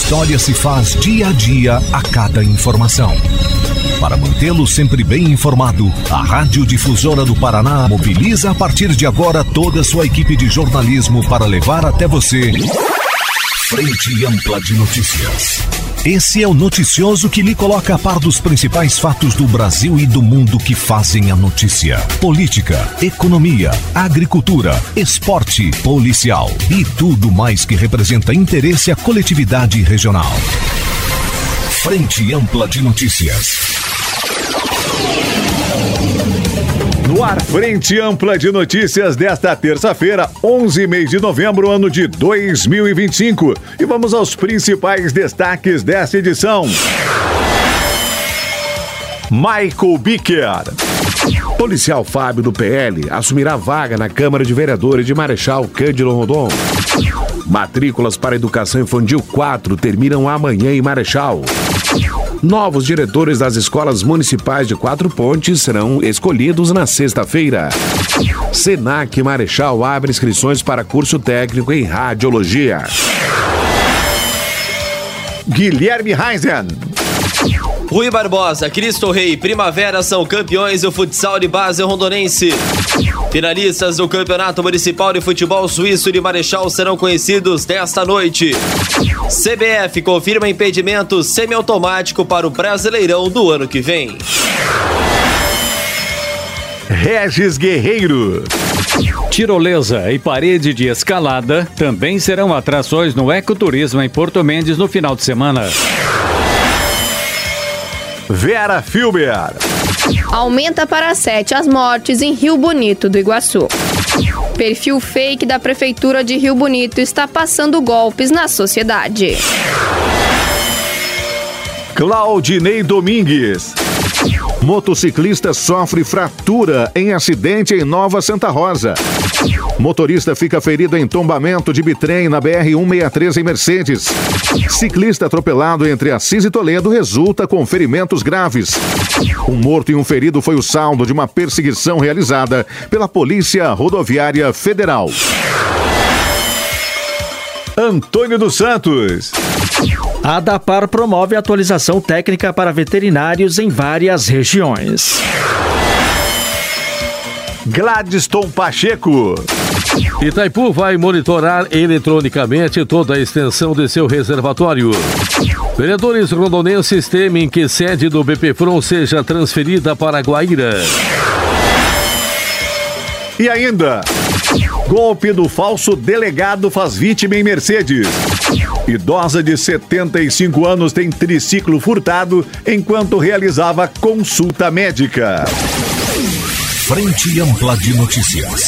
história se faz dia a dia a cada informação. Para mantê-lo sempre bem informado, a Rádio Difusora do Paraná mobiliza a partir de agora toda a sua equipe de jornalismo para levar até você Frente Ampla de Notícias. Esse é o noticioso que lhe coloca a par dos principais fatos do Brasil e do mundo que fazem a notícia. Política, economia, agricultura, esporte, policial e tudo mais que representa interesse à coletividade regional. Frente Ampla de Notícias. No ar, Frente Ampla de Notícias desta terça-feira, 11 mês de novembro, ano de 2025. E vamos aos principais destaques desta edição. Michael Bicker. Policial Fábio do PL assumirá vaga na Câmara de Vereadores de Marechal Cândido Rondon. Matrículas para Educação Infantil 4 terminam amanhã em Marechal. Novos diretores das escolas municipais de Quatro Pontes serão escolhidos na sexta-feira. Senac Marechal abre inscrições para curso técnico em radiologia. Guilherme Reisen. Rui Barbosa, Cristo Rei, Primavera são campeões do futsal de base rondonense. Finalistas do Campeonato Municipal de Futebol Suíço de Marechal serão conhecidos desta noite. CBF confirma impedimento semiautomático para o Brasileirão do ano que vem. Regis Guerreiro. Tirolesa e parede de escalada também serão atrações no ecoturismo em Porto Mendes no final de semana. Vera Filber. Aumenta para 7 as mortes em Rio Bonito do Iguaçu. Perfil fake da Prefeitura de Rio Bonito está passando golpes na sociedade. Claudinei Domingues. Motociclista sofre fratura em acidente em Nova Santa Rosa. Motorista fica ferido em tombamento de bitrem na BR-163 em Mercedes. Ciclista atropelado entre Assis e Toledo resulta com ferimentos graves. Um morto e um ferido foi o saldo de uma perseguição realizada pela Polícia Rodoviária Federal. Antônio dos Santos. A ADAPAR promove atualização técnica para veterinários em várias regiões. Gladstone Pacheco. Itaipu vai monitorar eletronicamente toda a extensão de seu reservatório. Vereadores rondonenses temem que sede do BPFRON seja transferida para Guaíra. E ainda, golpe do falso delegado faz vítima em Mercedes. Idosa de 75 anos tem triciclo furtado enquanto realizava consulta médica. Frente Ampla de Notícias.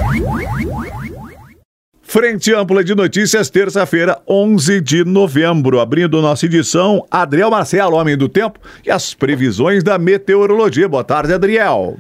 Frente Ampla de Notícias, terça-feira, 11 de novembro. Abrindo nossa edição, Adriel Marcelo, homem do tempo, e as previsões da meteorologia. Boa tarde, Adriel.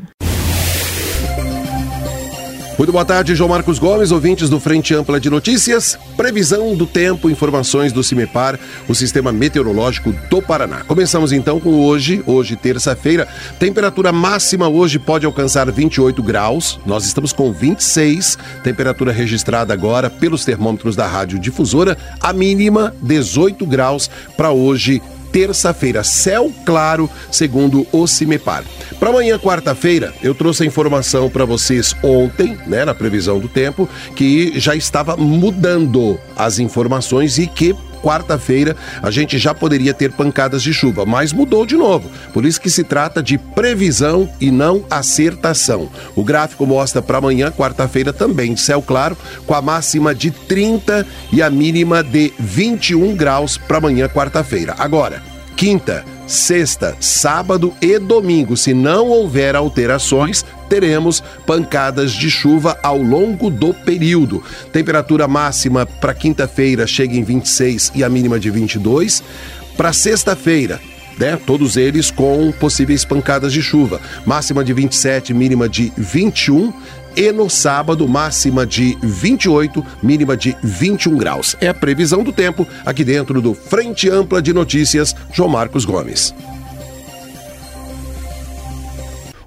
Muito boa tarde, João Marcos Gomes, ouvintes do Frente Ampla de Notícias. Previsão do tempo, informações do CIMEPAR, o Sistema Meteorológico do Paraná. Começamos então com hoje terça-feira. Temperatura máxima hoje pode alcançar 28 graus. Nós estamos com 26. Temperatura registrada agora pelos termômetros da Rádio Difusora. A mínima 18 graus para hoje, terça-feira, céu claro, segundo o CIMEPAR. Para amanhã, quarta-feira, eu trouxe a informação para vocês ontem, na previsão do tempo, que já estava mudando as informações e que quarta-feira a gente já poderia ter pancadas de chuva, mas mudou de novo. Por isso que se trata de previsão e não acertação. O gráfico mostra para amanhã, quarta-feira, também céu claro, com a máxima de 30 e a mínima de 21 graus para amanhã, quarta-feira. Agora, quinta, sexta, sábado e domingo, se não houver alterações, teremos pancadas de chuva ao longo do período. Temperatura máxima para quinta-feira chega em 26 e a mínima de 22. Para sexta-feira, todos eles com possíveis pancadas de chuva. Máxima de 27, mínima de 21. E no sábado, máxima de 28, mínima de 21 graus. É a previsão do tempo aqui dentro do Frente Ampla de Notícias, João Marcos Gomes.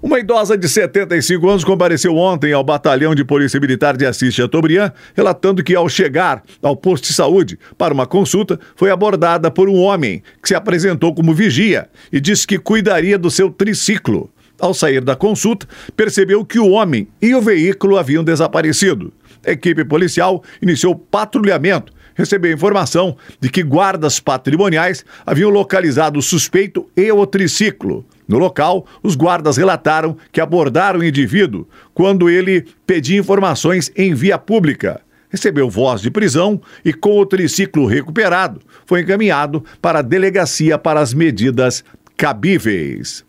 Uma idosa de 75 anos compareceu ontem ao Batalhão de Polícia Militar de Assis Chateaubriand, relatando que ao chegar ao posto de saúde para uma consulta, foi abordada por um homem que se apresentou como vigia e disse que cuidaria do seu triciclo. Ao sair da consulta, percebeu que o homem e o veículo haviam desaparecido. A equipe policial iniciou patrulhamento. Recebeu informação de que guardas patrimoniais haviam localizado o suspeito e o triciclo. No local, os guardas relataram que abordaram o indivíduo quando ele pedia informações em via pública. Recebeu voz de prisão e, com o triciclo recuperado, foi encaminhado para a delegacia para as medidas cabíveis.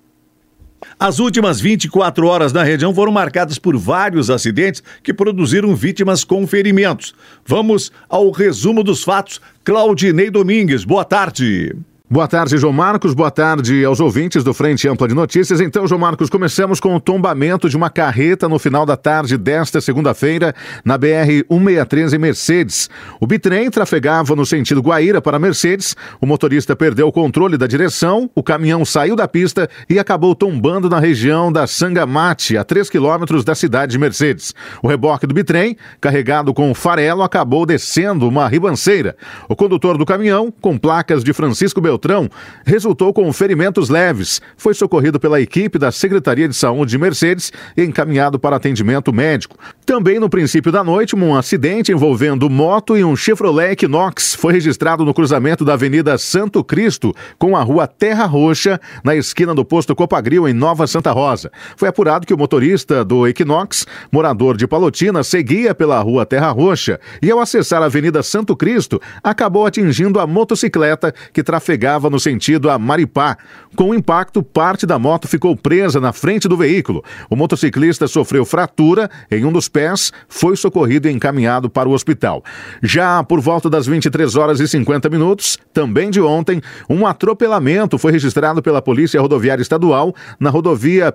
As últimas 24 horas na região foram marcadas por vários acidentes que produziram vítimas com ferimentos. Vamos ao resumo dos fatos. Claudinei Domingues, boa tarde. Boa tarde, João Marcos. Boa tarde aos ouvintes do Frente Ampla de Notícias. Então, João Marcos, começamos com o tombamento de uma carreta no final da tarde desta segunda-feira na BR-163 em Mercedes. O bitrem trafegava no sentido Guaíra para Mercedes. O motorista perdeu o controle da direção, o caminhão saiu da pista e acabou tombando na região da Sangamate, a 3 quilômetros da cidade de Mercedes. O reboque do bitrem, carregado com farelo, acabou descendo uma ribanceira. O condutor do caminhão, com placas de Francisco Beltrão, resultou com ferimentos leves. Foi socorrido pela equipe da Secretaria de Saúde de Mercedes e encaminhado para atendimento médico. Também no princípio da noite, um acidente envolvendo moto e um Chevrolet Equinox foi registrado no cruzamento da Avenida Santo Cristo com a Rua Terra Roxa, na esquina do posto Copagril, em Nova Santa Rosa. Foi apurado que o motorista do Equinox, morador de Palotina, seguia pela Rua Terra Roxa e, ao acessar a Avenida Santo Cristo, acabou atingindo a motocicleta que trafegava no sentido a Maripá. Com o impacto, parte da moto ficou presa na frente do veículo. O motociclista sofreu fratura em um dos pés, foi socorrido e encaminhado para o hospital. Já por volta das 23 horas e 50 minutos, também de ontem, um atropelamento foi registrado pela Polícia Rodoviária Estadual na rodovia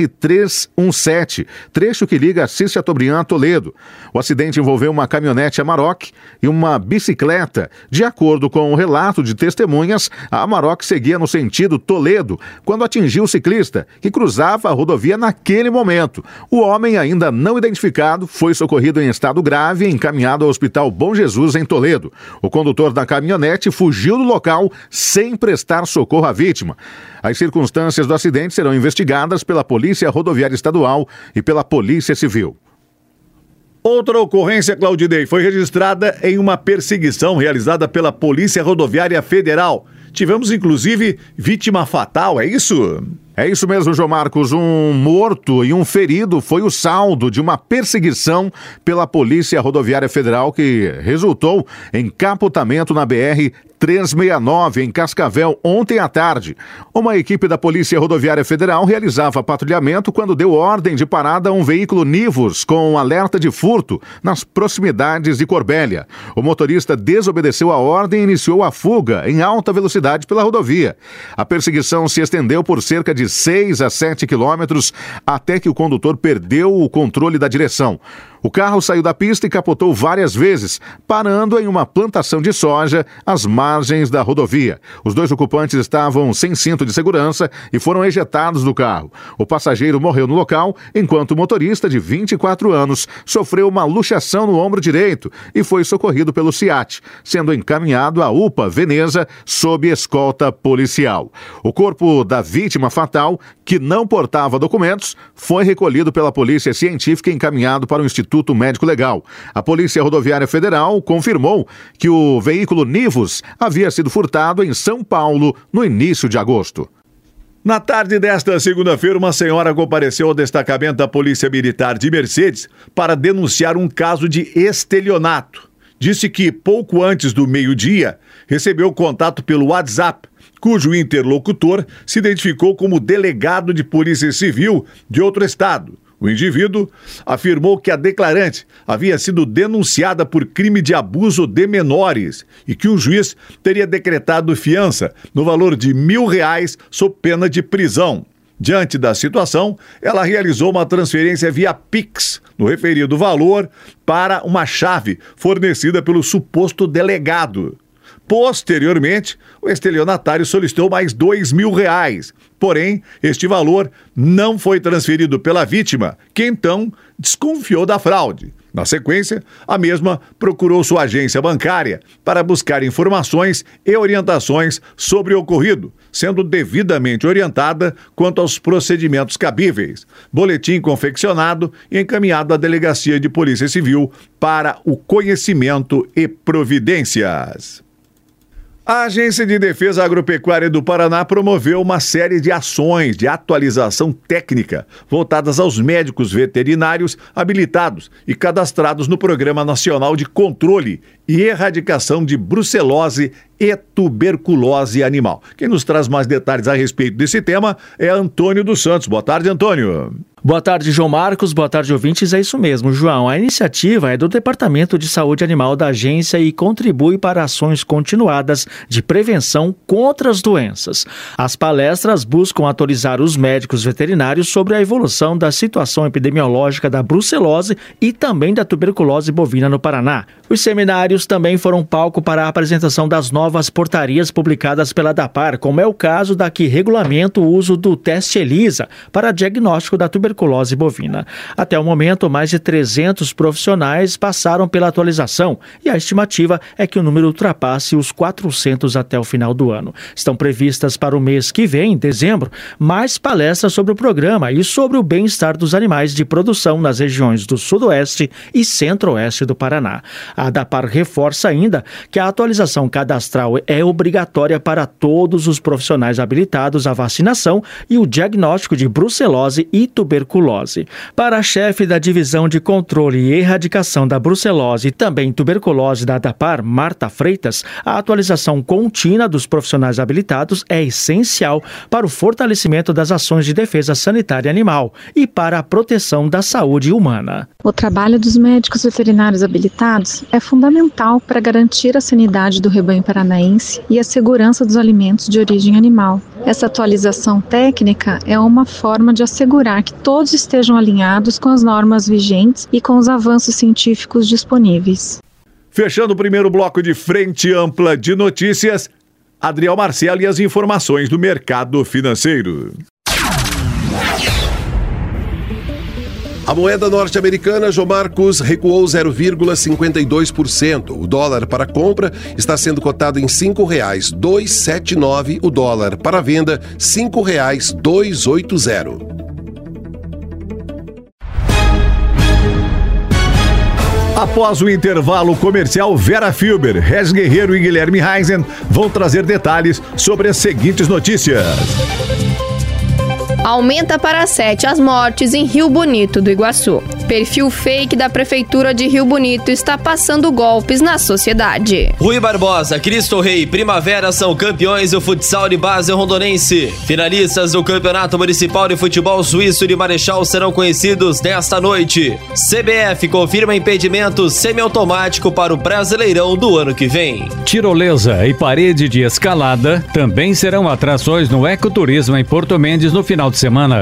PR-317, trecho que liga Assis Chateaubriand a Toledo. O acidente envolveu uma caminhonete Amarok e uma bicicleta. De acordo com o relato de testemunhas, a Amarok seguia no sentido Toledo quando atingiu o ciclista, que cruzava a rodovia naquele momento. O homem, ainda não identificado, foi socorrido em estado grave e encaminhado ao Hospital Bom Jesus, em Toledo. O condutor da caminhonete fugiu do local sem prestar socorro à vítima. As circunstâncias do acidente serão investigadas pela Polícia Rodoviária Estadual e pela Polícia Civil. Outra ocorrência, Claudinei, foi registrada em uma perseguição realizada pela Polícia Rodoviária Federal. Tivemos, inclusive, vítima fatal, é isso? É isso mesmo, João Marcos. Um morto e um ferido foi o saldo de uma perseguição pela Polícia Rodoviária Federal que resultou em capotamento na BR-369, em Cascavel, ontem à tarde. Uma equipe da Polícia Rodoviária Federal realizava patrulhamento quando deu ordem de parada a um veículo Nivus com um alerta de furto nas proximidades de Corbélia. O motorista desobedeceu a ordem e iniciou a fuga em alta velocidade pela rodovia. A perseguição se estendeu por cerca de 6 a 7 quilômetros até que o condutor perdeu o controle da direção. O carro saiu da pista e capotou várias vezes, parando em uma plantação de soja às margens da rodovia. Os dois ocupantes estavam sem cinto de segurança e foram ejetados do carro. O passageiro morreu no local, enquanto o motorista, de 24 anos, sofreu uma luxação no ombro direito e foi socorrido pelo SIAT, sendo encaminhado à UPA Veneza sob escolta policial. O corpo da vítima fatal, que não portava documentos, foi recolhido pela Polícia Científica e encaminhado para o Instituto Médico Legal. A Polícia Rodoviária Federal confirmou que o veículo Nivus havia sido furtado em São Paulo no início de agosto. Na tarde desta segunda-feira, uma senhora compareceu ao destacamento da Polícia Militar de Mercedes para denunciar um caso de estelionato. Disse que, pouco antes do meio-dia, recebeu contato pelo WhatsApp, cujo interlocutor se identificou como delegado de Polícia Civil de outro estado. O indivíduo afirmou que a declarante havia sido denunciada por crime de abuso de menores e que o juiz teria decretado fiança no valor de R$1.000 sob pena de prisão. Diante da situação, ela realizou uma transferência via Pix no referido valor para uma chave fornecida pelo suposto delegado. Posteriormente, o estelionatário solicitou mais R$2.000. Porém, este valor não foi transferido pela vítima, que então desconfiou da fraude. Na sequência, a mesma procurou sua agência bancária para buscar informações e orientações sobre o ocorrido, sendo devidamente orientada quanto aos procedimentos cabíveis. Boletim confeccionado e encaminhado à Delegacia de Polícia Civil para o conhecimento e providências. A Agência de Defesa Agropecuária do Paraná promoveu uma série de ações de atualização técnica voltadas aos médicos veterinários habilitados e cadastrados no Programa Nacional de Controle e Erradicação de Brucelose e Tuberculose Animal. Quem nos traz mais detalhes a respeito desse tema é Antônio dos Santos. Boa tarde, Antônio. Boa tarde, João Marcos. Boa tarde, ouvintes. É isso mesmo, João. A iniciativa é do Departamento de Saúde Animal da agência e contribui para ações continuadas de prevenção contra as doenças. As palestras buscam atualizar os médicos veterinários sobre a evolução da situação epidemiológica da brucelose e também da tuberculose bovina no Paraná. Os seminários também foram palco para a apresentação das novas portarias publicadas pela DAPAR, como é o caso da que regulamenta o uso do teste ELISA para diagnóstico da tuberculose bovina. Até o momento, mais de 300 profissionais passaram pela atualização e a estimativa é que o número ultrapasse os 400 até o final do ano. Estão previstas para o mês que vem, em dezembro, mais palestras sobre o programa e sobre o bem-estar dos animais de produção nas regiões do Sudoeste e Centro-Oeste do Paraná. A DAPAR reforça ainda que a atualização cadastral é obrigatória para todos os profissionais habilitados à vacinação e o diagnóstico de brucelose e tuberculose. Para a chefe da Divisão de Controle e Erradicação da Brucelose e também tuberculose da DAPAR, Marta Freitas, a atualização contínua dos profissionais habilitados é essencial para o fortalecimento das ações de defesa sanitária animal e para a proteção da saúde humana. O trabalho dos médicos veterinários habilitados é fundamental para garantir a sanidade do rebanho paranaense e a segurança dos alimentos de origem animal. Essa atualização técnica é uma forma de assegurar que todos estejam alinhados com as normas vigentes e com os avanços científicos disponíveis. Fechando o primeiro bloco de Frente Ampla de Notícias, Adriel Marcelo e as informações do mercado financeiro. A moeda norte-americana, João Marcos, recuou 0,52%. O dólar para compra está sendo cotado em R$ 5,279. O dólar para venda, R$ 5,280. Após o intervalo comercial, Vera Filber, Regis Guerreiro e Guilherme Heisen vão trazer detalhes sobre as seguintes notícias. Aumenta para 7 as mortes em Rio Bonito do Iguaçu. Perfil fake da Prefeitura de Rio Bonito está passando golpes na sociedade. Rui Barbosa, Cristo Rei, Primavera são campeões do futsal de base rondonense. Finalistas do Campeonato Municipal de Futebol Suíço de Marechal serão conhecidos nesta noite. CBF confirma impedimento semiautomático para o Brasileirão do ano que vem. Tirolesa e parede de escalada também serão atrações no ecoturismo em Porto Mendes no final de semana.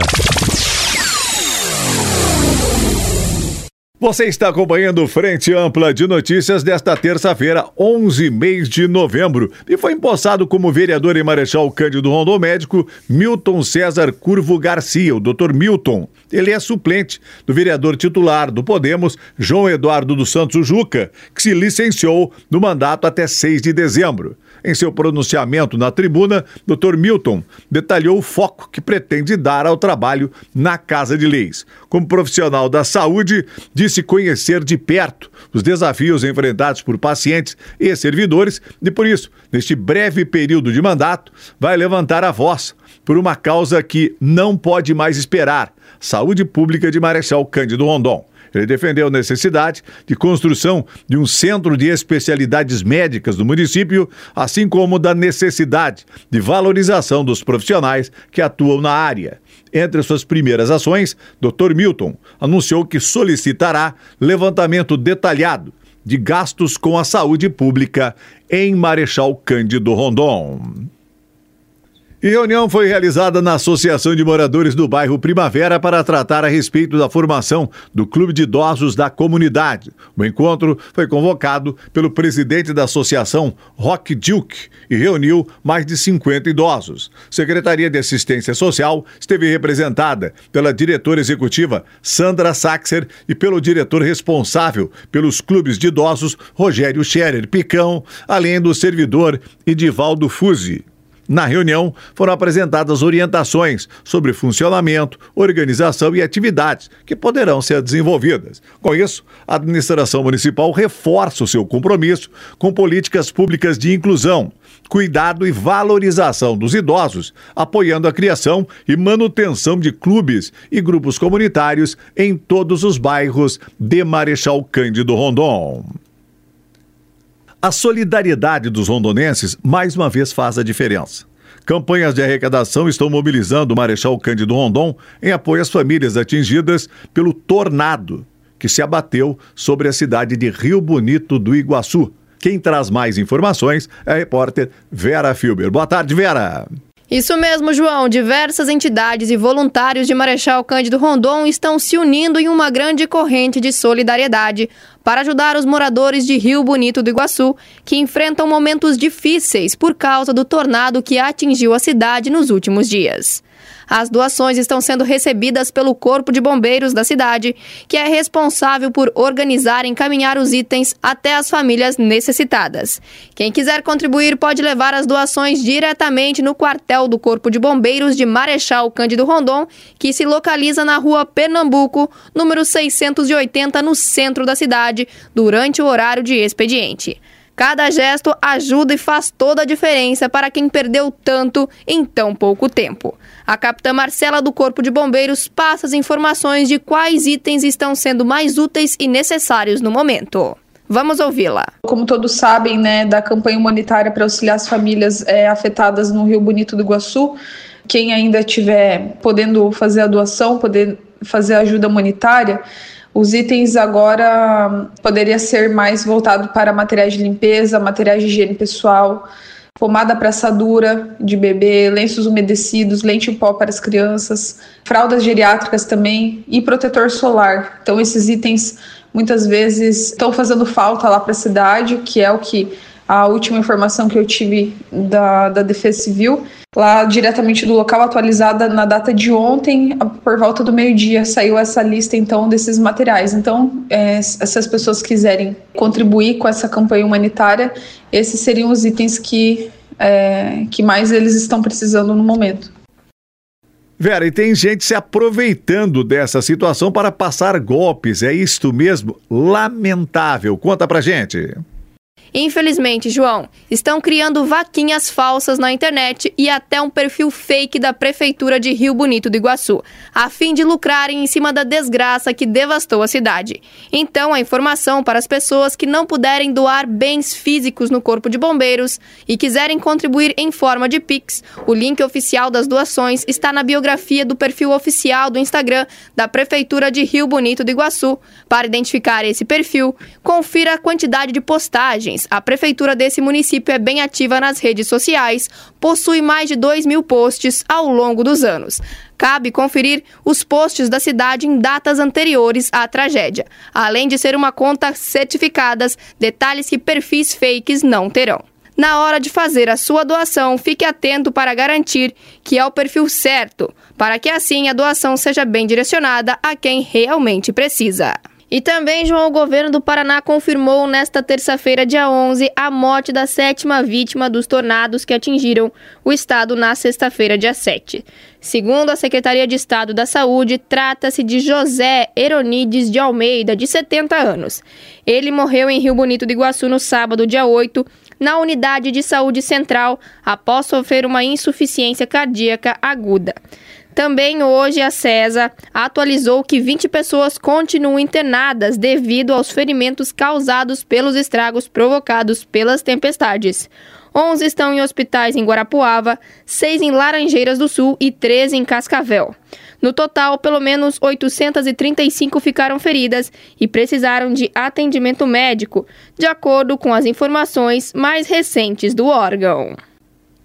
Você está acompanhando Frente Ampla de Notícias desta terça-feira, 11 mês de novembro. E foi empossado como vereador em Marechal Cândido Rondon Médico Milton César Curvo Garcia, o Dr. Milton. Ele é suplente do vereador titular do Podemos, João Eduardo dos Santos Juca, que se licenciou no mandato até 6 de dezembro. Em seu pronunciamento na tribuna, Dr. Milton detalhou o foco que pretende dar ao trabalho na Casa de Leis. Como profissional da saúde, disse conhecer de perto os desafios enfrentados por pacientes e servidores e, por isso, neste breve período de mandato, vai levantar a voz por uma causa que não pode mais esperar: saúde pública de Marechal Cândido Rondon. Ele defendeu a necessidade de construção de um centro de especialidades médicas no município, assim como da necessidade de valorização dos profissionais que atuam na área. Entre suas primeiras ações, Dr. Milton anunciou que solicitará levantamento detalhado de gastos com a saúde pública em Marechal Cândido Rondon. E reunião foi realizada na Associação de Moradores do Bairro Primavera para tratar a respeito da formação do Clube de Idosos da comunidade. O encontro foi convocado pelo presidente da associação, Roque Duke, e reuniu mais de 50 idosos. Secretaria de Assistência Social esteve representada pela diretora executiva, Sandra Saxer, e pelo diretor responsável pelos clubes de idosos, Rogério Scherer Picão, além do servidor Edivaldo Fusi. Na reunião, foram apresentadas orientações sobre funcionamento, organização e atividades que poderão ser desenvolvidas. Com isso, a administração municipal reforça o seu compromisso com políticas públicas de inclusão, cuidado e valorização dos idosos, apoiando a criação e manutenção de clubes e grupos comunitários em todos os bairros de Marechal Cândido Rondon. A solidariedade dos rondonenses mais uma vez faz a diferença. Campanhas de arrecadação estão mobilizando o Marechal Cândido Rondon em apoio às famílias atingidas pelo tornado que se abateu sobre a cidade de Rio Bonito do Iguaçu. Quem traz mais informações é a repórter Vera Filber. Boa tarde, Vera. Isso mesmo, João. Diversas entidades e voluntários de Marechal Cândido Rondon estão se unindo em uma grande corrente de solidariedade para ajudar os moradores de Rio Bonito do Iguaçu, que enfrentam momentos difíceis por causa do tornado que atingiu a cidade nos últimos dias. As doações estão sendo recebidas pelo Corpo de Bombeiros da cidade, que é responsável por organizar e encaminhar os itens até as famílias necessitadas. Quem quiser contribuir pode levar as doações diretamente no quartel do Corpo de Bombeiros de Marechal Cândido Rondon, que se localiza na rua Pernambuco, número 680, no centro da cidade, durante o horário de expediente. Cada gesto ajuda e faz toda a diferença para quem perdeu tanto em tão pouco tempo. A capitã Marcela do Corpo de Bombeiros passa as informações de quais itens estão sendo mais úteis e necessários no momento. Vamos ouvi-la. Como todos sabem, da campanha humanitária para auxiliar as famílias afetadas no Rio Bonito do Iguaçu, quem ainda estiver podendo fazer a doação, poder fazer a ajuda humanitária, os itens agora poderia ser mais voltado para materiais de limpeza, materiais de higiene pessoal, pomada para assadura de bebê, lenços umedecidos, lente em pó para as crianças, fraldas geriátricas também e protetor solar. Então esses itens muitas vezes estão fazendo falta lá para a cidade, que é o que a última informação que eu tive da Defesa Civil, lá diretamente do local, atualizada na data de ontem, por volta do meio-dia, saiu essa lista então desses materiais. Então, se as pessoas quiserem contribuir com essa campanha humanitária, esses seriam os itens que mais eles estão precisando no momento. Vera, e tem gente se aproveitando dessa situação para passar golpes, é isto mesmo? Lamentável. Conta pra gente. Infelizmente, João, estão criando vaquinhas falsas na internet e até um perfil fake da Prefeitura de Rio Bonito do Iguaçu, a fim de lucrarem em cima da desgraça que devastou a cidade. Então, a informação para as pessoas que não puderem doar bens físicos no Corpo de Bombeiros e quiserem contribuir em forma de Pix, o link oficial das doações está na biografia do perfil oficial do Instagram da Prefeitura de Rio Bonito do Iguaçu. Para identificar esse perfil, confira a quantidade de postagens. A prefeitura desse município é bem ativa nas redes sociais, possui mais de 2.000 posts ao longo dos anos. Cabe conferir os posts da cidade em datas anteriores à tragédia. Além de ser uma conta certificadas, detalhes que perfis fakes não terão. Na hora de fazer a sua doação, fique atento para garantir que é o perfil certo, para que assim a doação seja bem direcionada a quem realmente precisa. E também, João, o governo do Paraná confirmou nesta terça-feira, dia 11, a morte da 7ª vítima dos tornados que atingiram o estado na sexta-feira, dia 7. Segundo a Secretaria de Estado da Saúde, trata-se de José Heronides de Almeida, de 70 anos. Ele morreu em Rio Bonito do Iguaçu no sábado, dia 8, na unidade de saúde central, após sofrer uma insuficiência cardíaca aguda. Também hoje a CESA atualizou que 20 pessoas continuam internadas devido aos ferimentos causados pelos estragos provocados pelas tempestades. 11 estão em hospitais em Guarapuava, 6 em Laranjeiras do Sul e 13 em Cascavel. No total, pelo menos 835 ficaram feridas e precisaram de atendimento médico, de acordo com as informações mais recentes do órgão.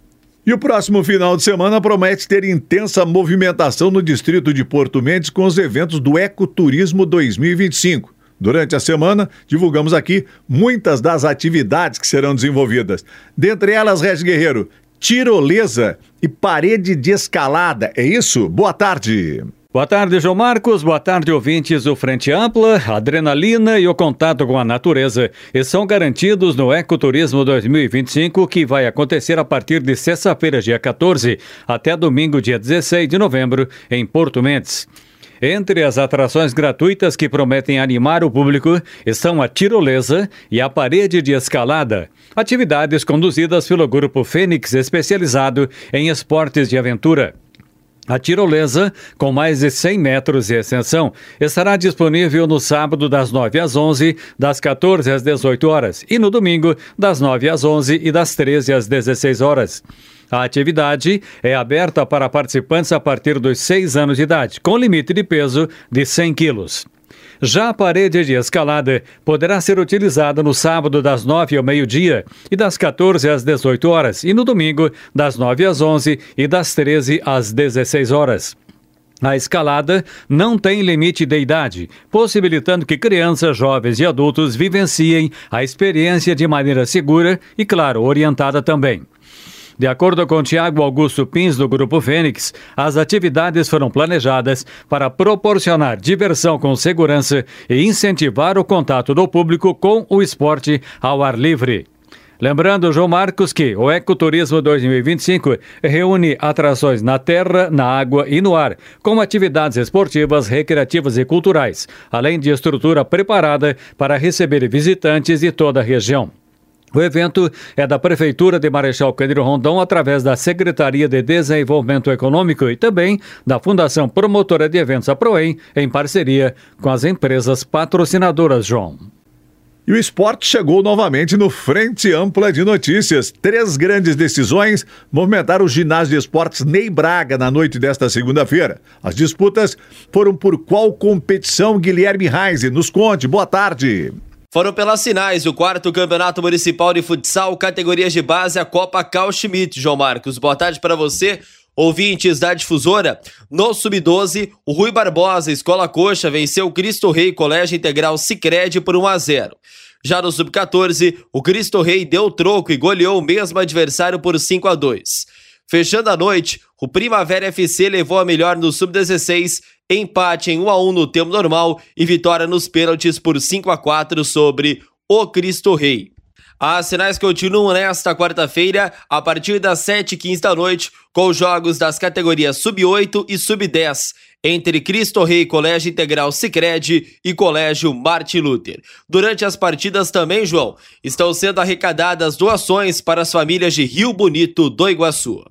E o próximo final de semana promete ter intensa movimentação no distrito de Porto Mendes com os eventos do Ecoturismo 2025. Durante a semana, divulgamos aqui muitas das atividades que serão desenvolvidas. Dentre elas, Regis Guerreiro, tirolesa e parede de escalada. É isso? Boa tarde. Boa tarde, João Marcos. Boa tarde, ouvintes do Frente Ampla. A adrenalina e o contato com a natureza são garantidos no Ecoturismo 2025, que vai acontecer a partir de sexta-feira, dia 14, até domingo, dia 16 de novembro, em Porto Mendes. Entre as atrações gratuitas que prometem animar o público estão a tirolesa e a parede de escalada, atividades conduzidas pelo Grupo Fênix, especializado em esportes de aventura. A tirolesa, com mais de 100 metros de extensão, estará disponível no sábado das 9 às 11, das 14 às 18 horas e no domingo das 9 às 11 e das 13 às 16 horas. A atividade é aberta para participantes a partir dos 6 anos de idade, com limite de peso de 100 quilos. Já a parede de escalada poderá ser utilizada no sábado das 9 ao meio-dia e das 14 às 18 horas e no domingo das 9 às 11 e das 13 às 16 horas. A escalada não tem limite de idade, possibilitando que crianças, jovens e adultos vivenciem a experiência de maneira segura e, claro, orientada também. De acordo com Tiago Augusto Pins, do Grupo Fênix, as atividades foram planejadas para proporcionar diversão com segurança e incentivar o contato do público com o esporte ao ar livre. Lembrando, João Marcos, que o Ecoturismo 2025 reúne atrações na terra, na água e no ar, com atividades esportivas, recreativas e culturais, além de estrutura preparada para receber visitantes de toda a região. O evento é da Prefeitura de Marechal Cândido Rondon através da Secretaria de Desenvolvimento Econômico e também da Fundação Promotora de Eventos APROEM, em parceria com as empresas patrocinadoras, João. E o esporte chegou novamente no Frente Ampla de Notícias. 3 grandes decisões movimentaram o ginásio de esportes Ney Braga na noite desta segunda-feira. As disputas foram por qual competição, Guilherme Reise? Nos conte, boa tarde. Foram pelas finais o 4º Campeonato Municipal de Futsal, categorias de base, a Copa Carl Schmitt. João Marcos, boa tarde para você, ouvintes da Difusora. No Sub-12, o Rui Barbosa, Escola Coxa, venceu o Cristo Rei Colégio Integral Sicredi por 1-0. Já no Sub-14, o Cristo Rei deu troco e goleou o mesmo adversário por 5-2. Fechando a noite, o Primavera FC levou a melhor no Sub-16, empate em 1-1 no tempo normal e vitória nos pênaltis por 5-4 sobre o Cristo Rei. As finais continuam nesta quarta-feira, a partir das 7h15 da noite, com os jogos das categorias Sub-8 e Sub-10, entre Cristo Rei Colégio Integral Sicredi e Colégio Martin Luther. Durante as partidas também, João, estão sendo arrecadadas doações para as famílias de Rio Bonito do Iguaçu.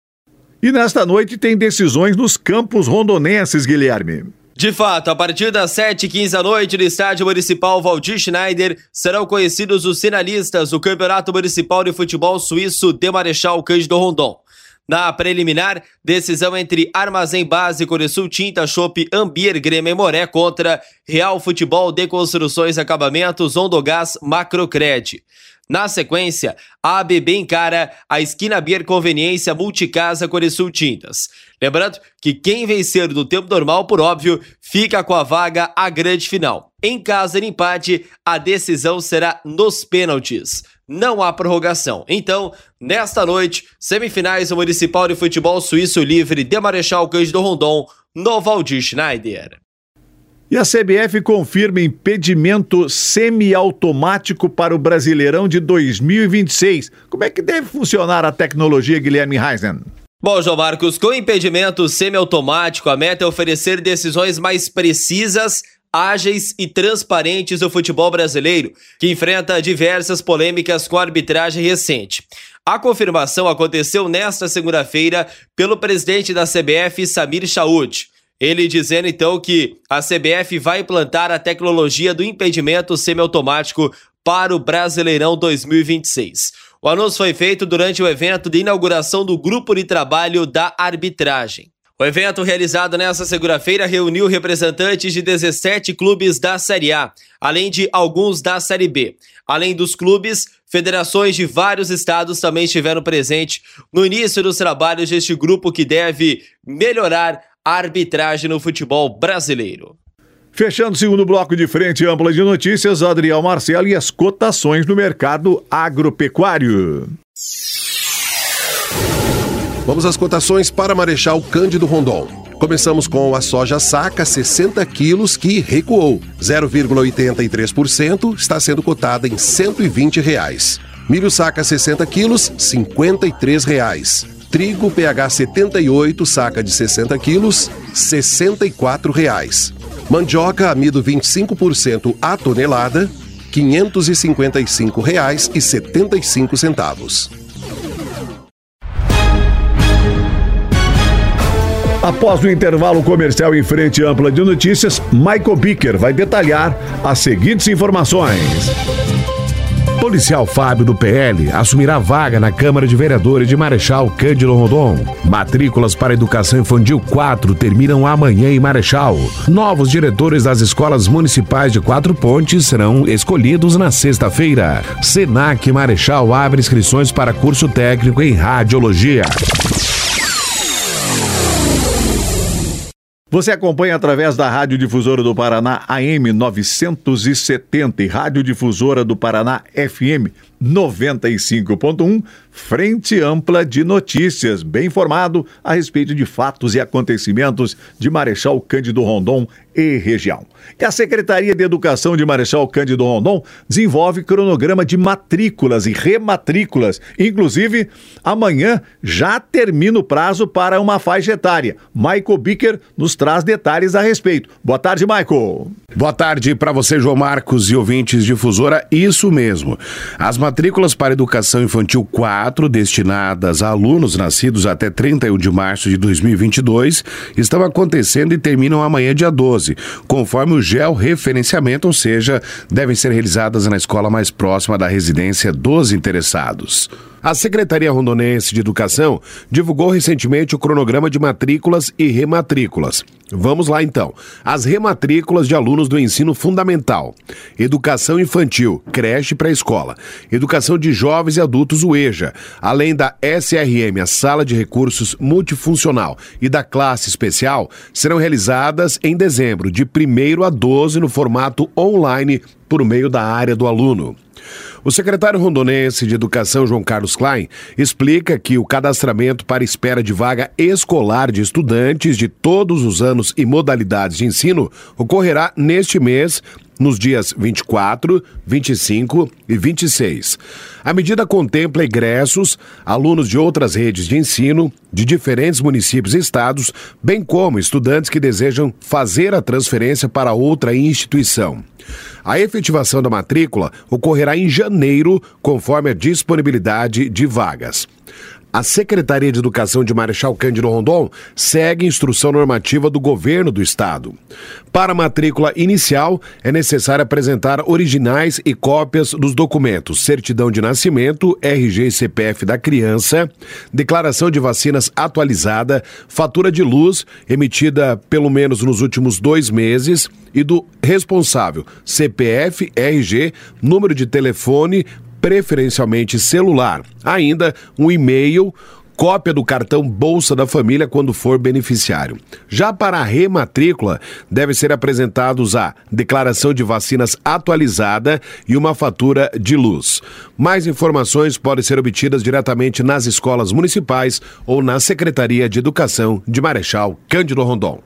E nesta noite tem decisões nos campos rondonenses, Guilherme. De fato, a partir das 7h15 da noite no Estádio Municipal Valdir Schneider, serão conhecidos os finalistas do Campeonato Municipal de Futebol Suíço de Marechal Cândido Rondon. Na preliminar, decisão entre Armazém Básico de Sul Tinta Chopp Ambier Grêmio Moré contra Real Futebol de Construções e Acabamentos Ondogás Macrocred. Na sequência, a ABB encara a Esquina Bier Conveniência Multicasa Coresul Tintas. Lembrando que quem vencer no tempo normal, por óbvio, fica com a vaga à grande final. Em caso de empate, a decisão será nos pênaltis. Não há prorrogação. Então, nesta noite, semifinais do Municipal de Futebol Suíço Livre de Marechal Cândido Rondon, no Valdir Schneider. E a CBF confirma impedimento semiautomático para o Brasileirão de 2026. Como é que deve funcionar a tecnologia, Guilherme Reisen? Bom, João Marcos, com impedimento semiautomático, a meta é oferecer decisões mais precisas, ágeis e transparentes do futebol brasileiro, que enfrenta diversas polêmicas com a arbitragem recente. A confirmação aconteceu nesta segunda-feira pelo presidente da CBF, Samir Chaud. Ele dizendo então que a CBF vai implantar a tecnologia do impedimento semiautomático para o Brasileirão 2026. O anúncio foi feito durante o evento de inauguração do Grupo de Trabalho da Arbitragem. O evento realizado nesta segunda-feira reuniu representantes de 17 clubes da Série A, além de alguns da Série B. Além dos clubes, federações de vários estados também estiveram presentes no início dos trabalhos deste grupo que deve melhorar a arbitragem no futebol brasileiro. Fechando o segundo bloco de Frente Ampla de Notícias, Adriel Marcelo e as cotações no mercado agropecuário. Vamos às cotações para Marechal Cândido Rondon. Começamos com a soja saca 60 quilos que recuou. 0,83% está sendo cotada em R$ 120. Milho saca 60 quilos, R$ 53. Trigo PH 78, saca de 60 quilos, R$ 64. Mandioca amido 25% a tonelada, R$ 555,75. Após o intervalo comercial em Frente Ampla de Notícias, Michael Bicker vai detalhar as seguintes informações. Policial Fábio do PL assumirá vaga na Câmara de Vereadores de Marechal Cândido Rondon. Matrículas para Educação Infantil 4 terminam amanhã em Marechal. Novos diretores das escolas municipais de Quatro Pontes serão escolhidos na sexta-feira. Senac Marechal abre inscrições para curso técnico em radiologia. Você acompanha através da Rádio Difusora do Paraná AM 970 e Rádio Difusora do Paraná FM 95.1, Frente Ampla de Notícias, bem informado a respeito de fatos e acontecimentos de Marechal Cândido Rondon e região. E a Secretaria de Educação de Marechal Cândido Rondon desenvolve cronograma de matrículas e rematrículas. Inclusive, amanhã já termina o prazo para uma faixa etária. Michael Bicker nos traz detalhes a respeito. Boa tarde, Michael. Boa tarde para você, João Marcos e ouvintes Difusora. Isso mesmo. As matrículas para Educação Infantil 4, destinadas a alunos nascidos até 31 de março de 2022, estão acontecendo e terminam amanhã, dia 12, conforme o georreferenciamento, ou seja, devem ser realizadas na escola mais próxima da residência dos interessados. A Secretaria Rondonense de Educação divulgou recentemente o cronograma de matrículas e rematrículas. Vamos lá então. As rematrículas de alunos do ensino fundamental, educação infantil, creche pré-escola, educação de jovens e adultos, o EJA, além da SRM, a Sala de Recursos Multifuncional, e da classe especial, serão realizadas em dezembro, de 1º a 12, no formato online, por meio da área do aluno. O secretário rondonense de Educação, João Carlos Klein, explica que o cadastramento para espera de vaga escolar de estudantes de todos os anos e modalidades de ensino ocorrerá neste mês, nos dias 24, 25 e 26. A medida contempla egressos, alunos de outras redes de ensino, de diferentes municípios e estados, bem como estudantes que desejam fazer a transferência para outra instituição. A efetivação da matrícula ocorrerá em janeiro, conforme a disponibilidade de vagas. A Secretaria de Educação de Marechal Cândido Rondon segue a instrução normativa do governo do estado. Para a matrícula inicial, é necessário apresentar originais e cópias dos documentos: certidão de nascimento, RG e CPF da criança, declaração de vacinas atualizada, fatura de luz emitida pelo menos nos últimos 2 meses e do responsável, CPF, RG, número de telefone, preferencialmente celular. Ainda um e-mail, cópia do cartão Bolsa da Família quando for beneficiário. Já para a rematrícula, deve ser apresentados a declaração de vacinas atualizada e uma fatura de luz. Mais informações podem ser obtidas diretamente nas escolas municipais ou na Secretaria de Educação de Marechal Cândido Rondon.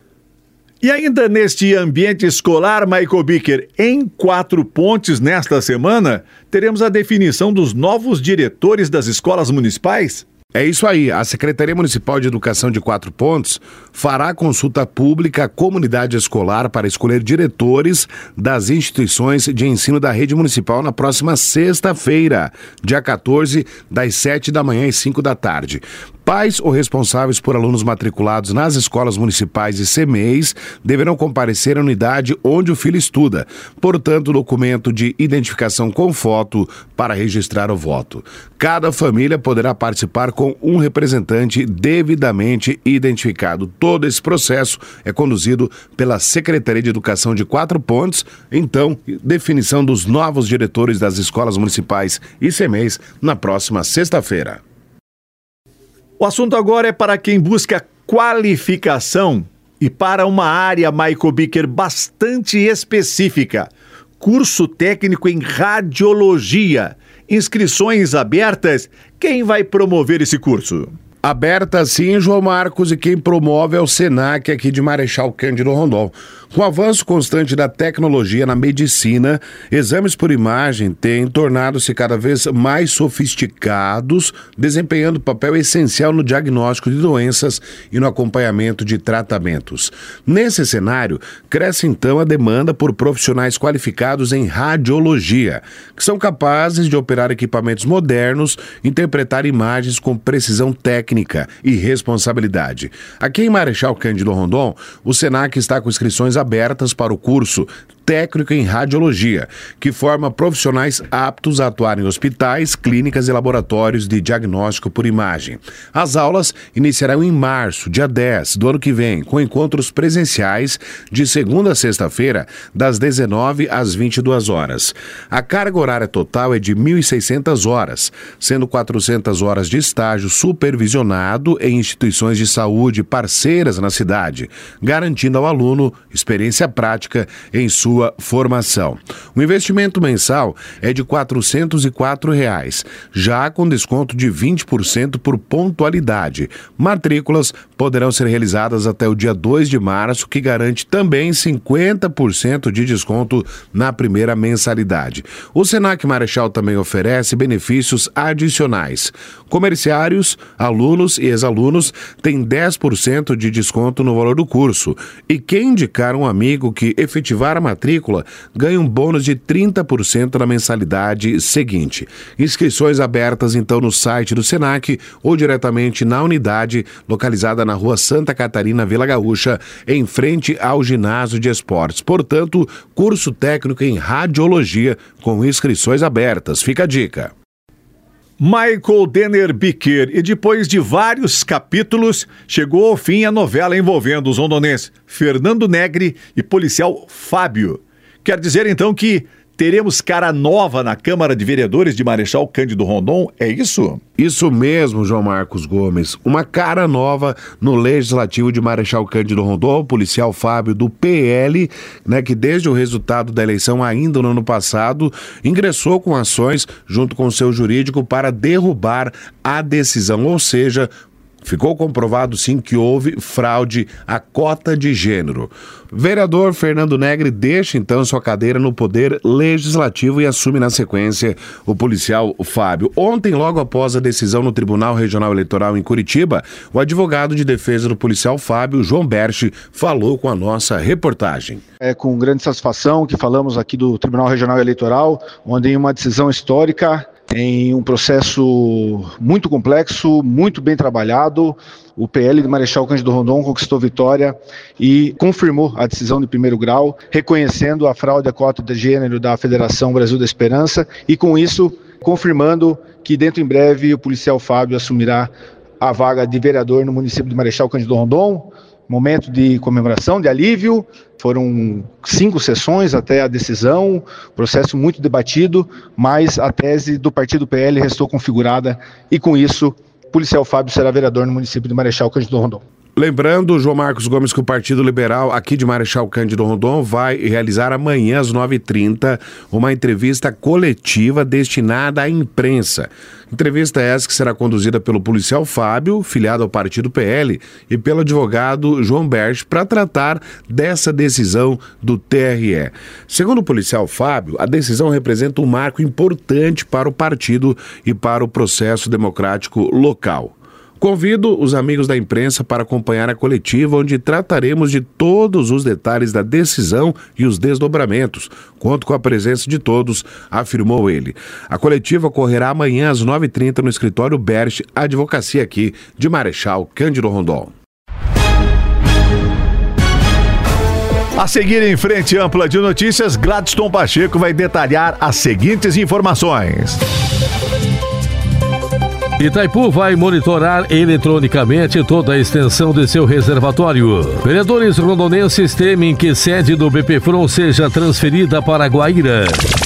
E ainda neste ambiente escolar, Michael Bicker, em Quatro Pontes, nesta semana, teremos a definição dos novos diretores das escolas municipais? É isso aí, a Secretaria Municipal de Educação de Quatro Pontes fará consulta pública à comunidade escolar para escolher diretores das instituições de ensino da rede municipal na próxima sexta-feira, dia 14, das 7 da manhã às 5 da tarde. Pais ou responsáveis por alunos matriculados nas escolas municipais e CMEIs deverão comparecer à unidade onde o filho estuda, portanto, documento de identificação com foto para registrar o voto. Cada família poderá participar com um representante devidamente identificado. Todo esse processo é conduzido pela Secretaria de Educação de Quatro Pontos. Então, definição dos novos diretores das escolas municipais e CMEIs na próxima sexta-feira. O assunto agora é para quem busca qualificação e para uma área, Michael Bicker, bastante específica. Curso técnico em radiologia. Inscrições abertas. Quem vai promover esse curso? Aberta sim, João Marcos, e quem promove é o SENAC aqui de Marechal Cândido Rondon. Com o avanço constante da tecnologia na medicina, exames por imagem têm tornado-se cada vez mais sofisticados, desempenhando papel essencial no diagnóstico de doenças e no acompanhamento de tratamentos. Nesse cenário, cresce então a demanda por profissionais qualificados em radiologia, que são capazes de operar equipamentos modernos, interpretar imagens com precisão técnica e responsabilidade. Aqui em Marechal Cândido Rondon, o SENAC está com inscrições abertas para o curso técnico em radiologia, que forma profissionais aptos a atuar em hospitais, clínicas e laboratórios de diagnóstico por imagem. As aulas iniciarão em março, dia 10 do ano que vem, com encontros presenciais de segunda a sexta-feira, das 19 às 22 horas. A carga horária total é de 1.600 horas, sendo 400 horas de estágio supervisionado em instituições de saúde parceiras na cidade, garantindo ao aluno experiência prática em sua formação. O investimento mensal é de R$ 404, já com desconto de 20% por pontualidade. Matrículas poderão ser realizadas até o dia 2 de março, que garante também 50% de desconto na primeira mensalidade. O SENAC Marechal também oferece benefícios adicionais. Comerciários, alunos e ex-alunos têm 10% de desconto no valor do curso, e quem indicar um amigo que efetivar a matrícula ganha um bônus de 30% na mensalidade seguinte. Inscrições abertas então no site do SENAC ou diretamente na unidade localizada na Rua Santa Catarina, Vila Gaúcha, em frente ao ginásio de esportes. Portanto, curso técnico em radiologia com inscrições abertas. Fica a dica. Michael Denner Bicker, e depois de vários capítulos, chegou ao fim a novela envolvendo os rondonenses Fernando Negri e policial Fábio. Quer dizer então que teremos cara nova na Câmara de Vereadores de Marechal Cândido Rondon, é isso? Isso mesmo, João Marcos Gomes. Uma cara nova no Legislativo de Marechal Cândido Rondon, o policial Fábio do PL, que desde o resultado da eleição ainda no ano passado, ingressou com ações junto com o seu jurídico para derrubar a decisão, ou seja, ficou comprovado sim que houve fraude à cota de gênero. Vereador Fernando Negri deixa então sua cadeira no Poder Legislativo e assume na sequência o policial Fábio. Ontem, logo após a decisão no Tribunal Regional Eleitoral em Curitiba, o advogado de defesa do policial Fábio, João Berchi, falou com a nossa reportagem. É com grande satisfação que falamos aqui do Tribunal Regional Eleitoral, onde em uma decisão histórica, em um processo muito complexo, muito bem trabalhado, o PL de Marechal Cândido Rondon conquistou vitória e confirmou a decisão de primeiro grau, reconhecendo a fraude à cota de gênero da Federação Brasil da Esperança e, com isso, confirmando que dentro em breve o policial Fábio assumirá a vaga de vereador no município de Marechal Cândido Rondon. Momento de comemoração, de alívio, foram 5 sessões até a decisão, processo muito debatido, mas a tese do partido PL restou configurada e com isso, o policial Fábio será vereador no município de Marechal Cândido Rondon. Lembrando, João Marcos Gomes, que o Partido Liberal aqui de Marechal Cândido Rondon vai realizar amanhã às 9h30 uma entrevista coletiva destinada à imprensa. Entrevista essa que será conduzida pelo policial Fábio, filiado ao Partido PL, e pelo advogado João Berchi, para tratar dessa decisão do TRE. Segundo o policial Fábio, a decisão representa um marco importante para o partido e para o processo democrático local. Convido os amigos da imprensa para acompanhar a coletiva, onde trataremos de todos os detalhes da decisão e os desdobramentos. Conto com a presença de todos, afirmou ele. A coletiva ocorrerá amanhã às 9h30 no escritório Berch, advocacia aqui de Marechal Cândido Rondon. A seguir, em Frente Ampla de Notícias, Gladstone Pacheco vai detalhar as seguintes informações. Itaipu vai monitorar eletronicamente toda a extensão de seu reservatório. Vereadores rondonenses temem que sede do BPFron seja transferida para Guaíra.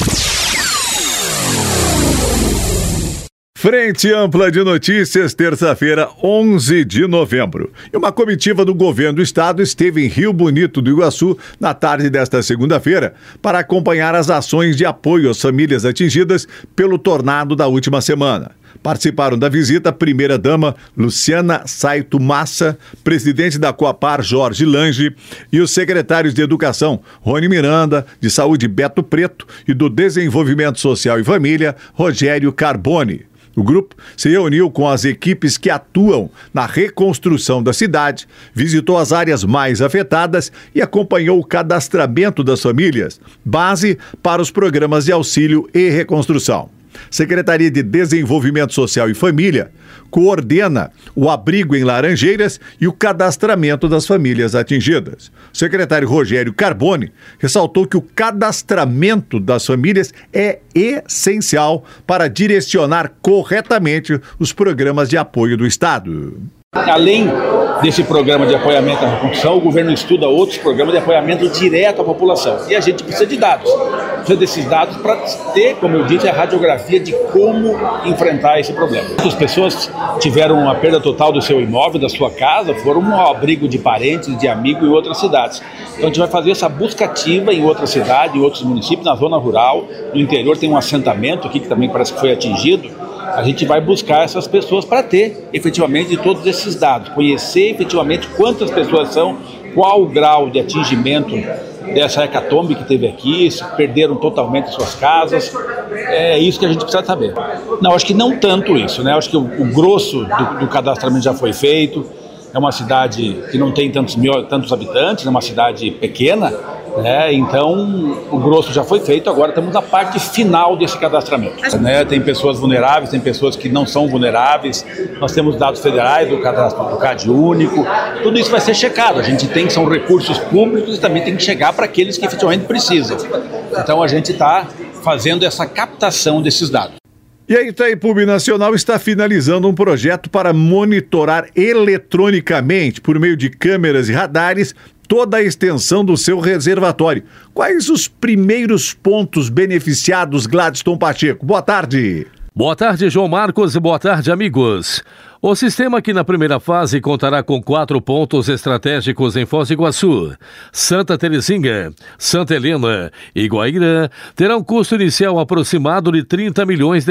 Frente Ampla de Notícias, terça-feira, 11 de novembro. E uma comitiva do governo do estado esteve em Rio Bonito do Iguaçu na tarde desta segunda-feira para acompanhar as ações de apoio às famílias atingidas pelo tornado da última semana. Participaram da visita a primeira-dama Luciana Saito Massa, presidente da Coapar Jorge Lange e os secretários de Educação Rony Miranda, de Saúde Beto Preto e do Desenvolvimento Social e Família Rogério Carboni. O grupo se reuniu com as equipes que atuam na reconstrução da cidade, visitou as áreas mais afetadas e acompanhou o cadastramento das famílias, base para os programas de auxílio e reconstrução. Secretaria de Desenvolvimento Social e Família coordena o abrigo em Laranjeiras e o cadastramento das famílias atingidas. O secretário Rogério Carboni ressaltou que o cadastramento das famílias é essencial para direcionar corretamente os programas de apoio do Estado. Além desse programa de apoiamento à reconstrução, o governo estuda outros programas de apoiamento direto à população. E a gente precisa de dados. Precisa desses dados para ter, como eu disse, a radiografia de como enfrentar esse problema. As pessoas tiveram a perda total do seu imóvel, da sua casa, foram ao abrigo de parentes, de amigos em outras cidades. Então a gente vai fazer essa busca ativa em outras cidades, em outros municípios, na zona rural. No interior tem um assentamento aqui que também parece que foi atingido. A gente vai buscar essas pessoas para ter efetivamente todos esses dados, conhecer efetivamente quantas pessoas são, qual o grau de atingimento dessa hecatombe que teve aqui, se perderam totalmente suas casas. É isso que a gente precisa saber. Não, acho que não tanto isso, né? Acho que o grosso do cadastramento já foi feito. É uma cidade que não tem tantos habitantes, é uma cidade pequena, né? Então o grosso já foi feito, agora estamos na parte final desse cadastramento, né? Tem pessoas vulneráveis, tem pessoas que não são vulneráveis, nós temos dados federais do cadastro do CAD único, tudo isso vai ser checado, a gente tem, são recursos públicos e também tem que chegar para aqueles que efetivamente precisam. Então a gente está fazendo essa captação desses dados. E a Itaipu Nacional está finalizando um projeto para monitorar eletronicamente, por meio de câmeras e radares, toda a extensão do seu reservatório. Quais os primeiros pontos beneficiados, Gladstone Pacheco? Boa tarde. Boa tarde, João Marcos, e boa tarde, amigos. O sistema, que na primeira fase contará com 4 pontos estratégicos em Foz do Iguaçu, Santa Terezinha, Santa Helena e Guaíra, terá um custo inicial aproximado de R$30 milhões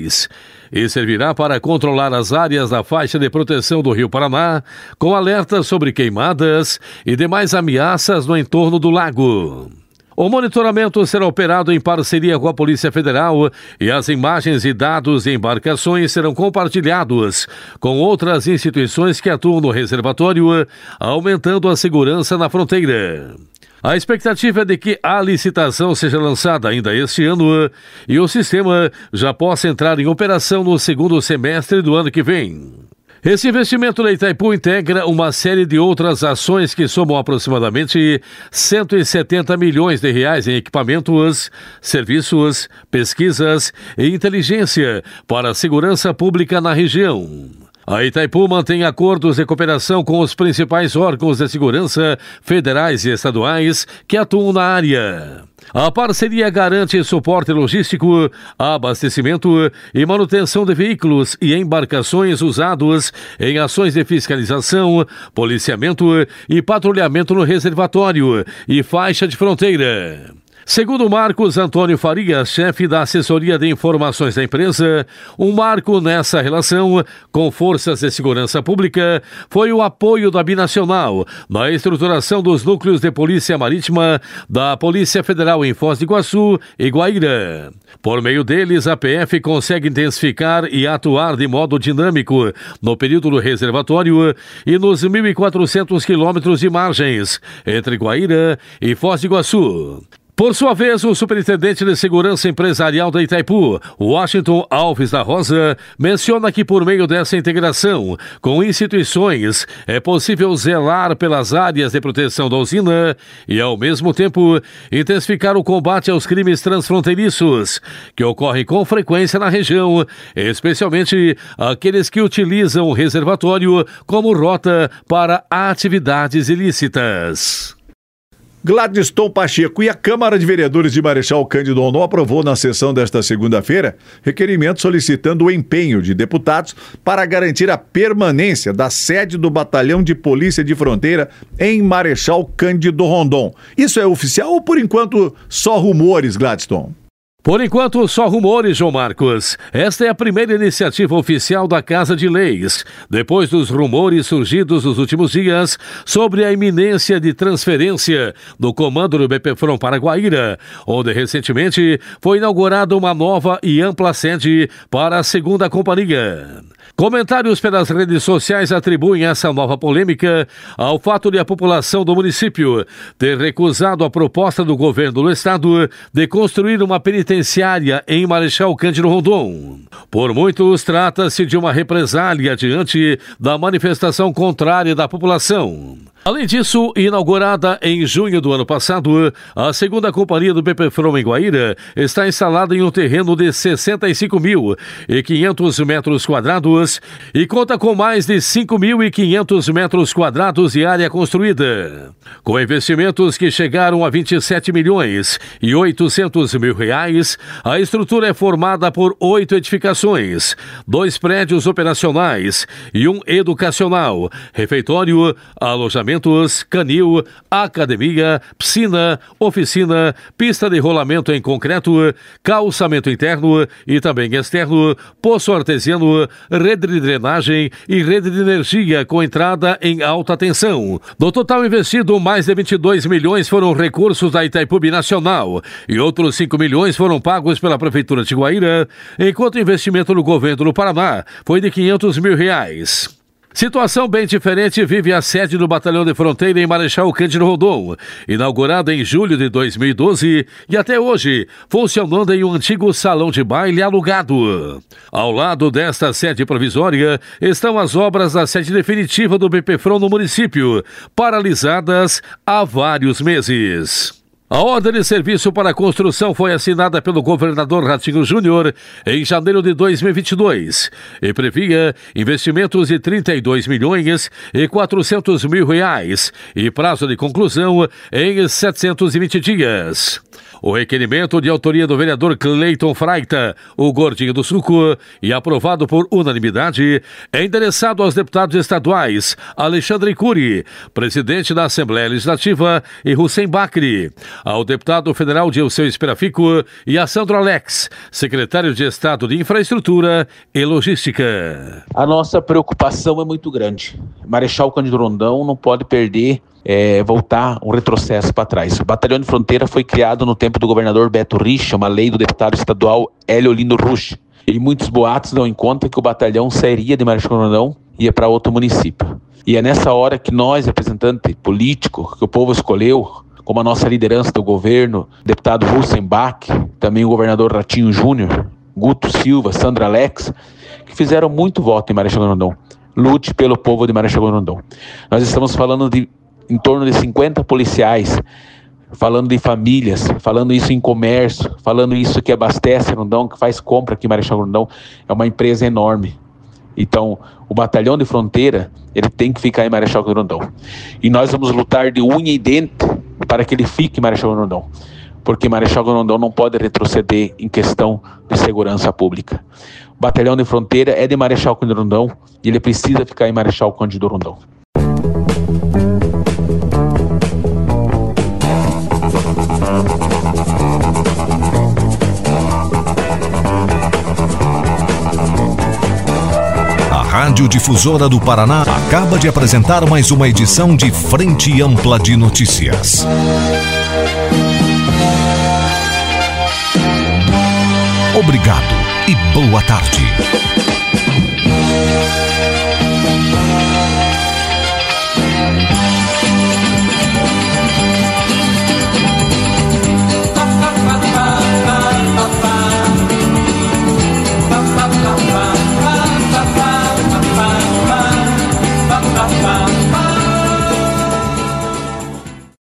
e servirá para controlar as áreas da faixa de proteção do Rio Paraná, com alertas sobre queimadas e demais ameaças no entorno do lago. O monitoramento será operado em parceria com a Polícia Federal e as imagens e dados de embarcações serão compartilhados com outras instituições que atuam no reservatório, aumentando a segurança na fronteira. A expectativa é de que a licitação seja lançada ainda este ano e o sistema já possa entrar em operação no segundo semestre do ano que vem. Esse investimento da Itaipu integra uma série de outras ações que somam aproximadamente R$170 milhões em equipamentos, serviços, pesquisas e inteligência para a segurança pública na região. A Itaipu mantém acordos de cooperação com os principais órgãos de segurança federais e estaduais que atuam na área. A parceria garante suporte logístico, abastecimento e manutenção de veículos e embarcações usados em ações de fiscalização, policiamento e patrulhamento no reservatório e faixa de fronteira. Segundo Marcos Antônio Faria, chefe da assessoria de informações da empresa, um marco nessa relação com forças de segurança pública foi o apoio da Binacional na estruturação dos núcleos de polícia marítima da Polícia Federal em Foz do Iguaçu e Guaíra. Por meio deles, a PF consegue intensificar e atuar de modo dinâmico no período do reservatório e nos 1.400 quilômetros de margens entre Guaíra e Foz do Iguaçu. Por sua vez, o superintendente de segurança empresarial da Itaipu, Washington Alves da Rosa, menciona que por meio dessa integração com instituições é possível zelar pelas áreas de proteção da usina e, ao mesmo tempo, intensificar o combate aos crimes transfronteiriços, que ocorrem com frequência na região, especialmente aqueles que utilizam o reservatório como rota para atividades ilícitas. Gladstone Pacheco e a Câmara de Vereadores de Marechal Cândido Rondon aprovou na sessão desta segunda-feira requerimento solicitando o empenho de deputados para garantir a permanência da sede do Batalhão de Polícia de Fronteira em Marechal Cândido Rondon. Isso é oficial ou, por enquanto, só rumores, Gladstone? Por enquanto, só rumores, João Marcos. Esta é a primeira iniciativa oficial da Casa de Leis, depois dos rumores surgidos nos últimos dias sobre a iminência de transferência do comando do BPFROM para Guaíra, onde recentemente foi inaugurada uma nova e ampla sede para a 2ª Companhia. Comentários pelas redes sociais atribuem essa nova polêmica ao fato de a população do município ter recusado a proposta do governo do estado de construir uma penitenciária em Marechal Cândido Rondon. Por muitos, trata-se de uma represália diante da manifestação contrária da população. Além disso, inaugurada em junho do ano passado, a 2ª Companhia do BPFROM em Guaíra está instalada em um terreno de 65.500 metros quadrados e conta com mais de 5.500 metros quadrados de área construída. Com investimentos que chegaram a 27 milhões e 800 mil reais, a estrutura é formada por 8 edificações, 2 prédios operacionais e um educacional, refeitório, alojamento, canil, academia, piscina, oficina, pista de rolamento em concreto, calçamento interno e também externo, poço artesiano, rede de drenagem e rede de energia com entrada em alta tensão. Do total investido, mais de 22 milhões foram recursos da Itaipu Binacional e outros 5 milhões foram pagos pela Prefeitura de Guaíra, enquanto o investimento no governo do Paraná foi de 500 mil reais. Situação bem diferente vive a sede do Batalhão de Fronteira em Marechal Cândido Rondon, inaugurada em julho de 2012 e até hoje funcionando em um antigo salão de baile alugado. Ao lado desta sede provisória estão as obras da sede definitiva do BPFROM no município, paralisadas há vários meses. A ordem de serviço para a construção foi assinada pelo governador Ratinho Júnior em janeiro de 2022 e previa investimentos de 32 milhões e 400 mil reais e prazo de conclusão em 720 dias. O requerimento de autoria do vereador Cleiton Freita, o Gordinho do Suco, e aprovado por unanimidade, é endereçado aos deputados estaduais Alexandre Cury, presidente da Assembleia Legislativa, e Hussein Bakri, ao deputado federal Dilceu Esperafico e a Sandro Alex, secretário de Estado de Infraestrutura e Logística. A nossa preocupação é muito grande. Marechal Cândido Rondon não pode perder, voltar um retrocesso para trás. O Batalhão de Fronteira foi criado no tempo do governador Beto Richa, uma lei do deputado estadual Hélio Lindo Rusch. E muitos boatos dão em conta que o batalhão sairia de Marechal Cândido Rondon e ia para outro município. E é nessa hora que nós, representante político, que o povo escolheu, como a nossa liderança do governo, deputado Hussein Bach, também o governador Ratinho Júnior, Guto Silva, Sandra Alex, que fizeram muito voto em Marechal Cândido Rondon. Lute pelo povo de Marechal Cândido Rondon. Nós estamos falando de em torno de 50 policiais, falando de famílias, falando isso em comércio, falando isso que abastece Rondon, que faz compra aqui em Marechal Cândido Rondon, é uma empresa enorme. Então, o Batalhão de Fronteira, ele tem que ficar em Marechal Cândido Rondon. E nós vamos lutar de unha e dente para que ele fique em Marechal Cândido Rondon, porque Marechal Cândido Rondon não pode retroceder em questão de segurança pública. O Batalhão de Fronteira é de Marechal Cândido Rondon e ele precisa ficar em Marechal Cândido Rondon. Rádio Difusora do Paraná acaba de apresentar mais uma edição de Frente Ampla de Notícias. Obrigado e boa tarde.